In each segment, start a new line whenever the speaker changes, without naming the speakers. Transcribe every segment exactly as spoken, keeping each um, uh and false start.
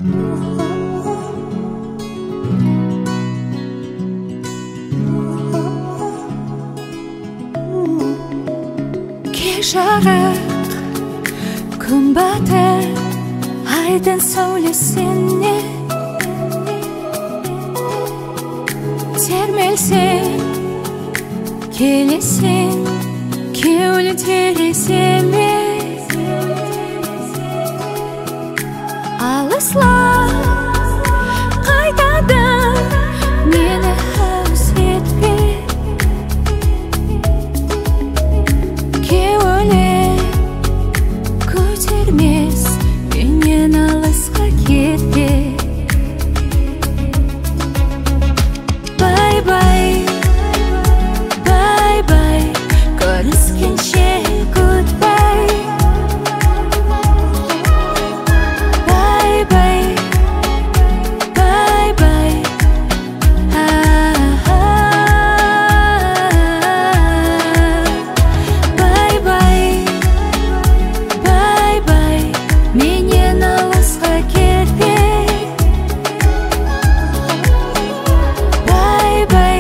Жарық күн батыр айдың сәулесіне термелсең келесің кеулі тереземе алыслар қайтадан мені хәус етпе көтермес менен алысқа кетпе бай-бай бай-бай көріскенше goodbye бай-бай бай-бай менен алысқа кетпе бай-бай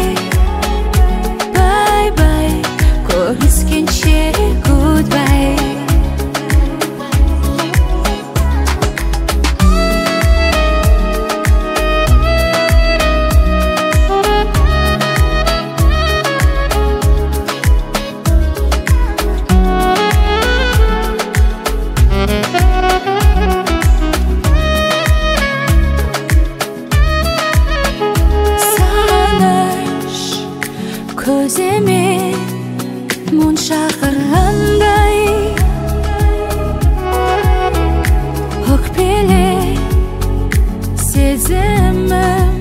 бай-бай көріскенше goodbye көзіме мұң шақырғандай өкпеле сезімім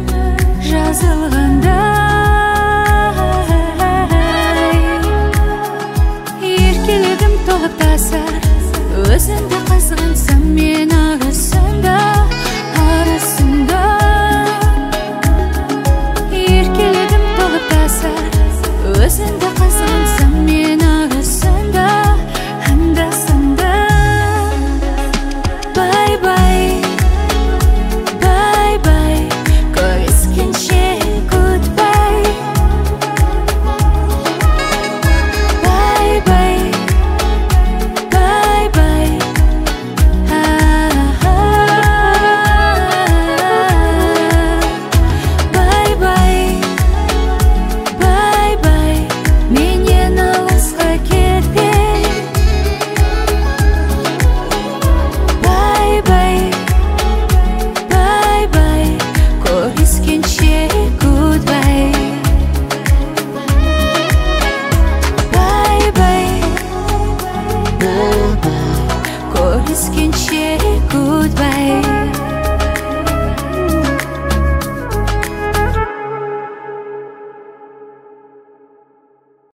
жазылғандай еркелігім толып тасар өзіңді қызғансам мен арасында арасында еркелігім толып тасар өзіңді қызғансам мен арасында анда-санда бай-бай бай-бай көріскенше goodbye бай-бай бай-бай бай-бай бай-бай менен алысқа кетпе бай-бай бай-бай көріскенше goodbye бай-бай көріскенше goodbye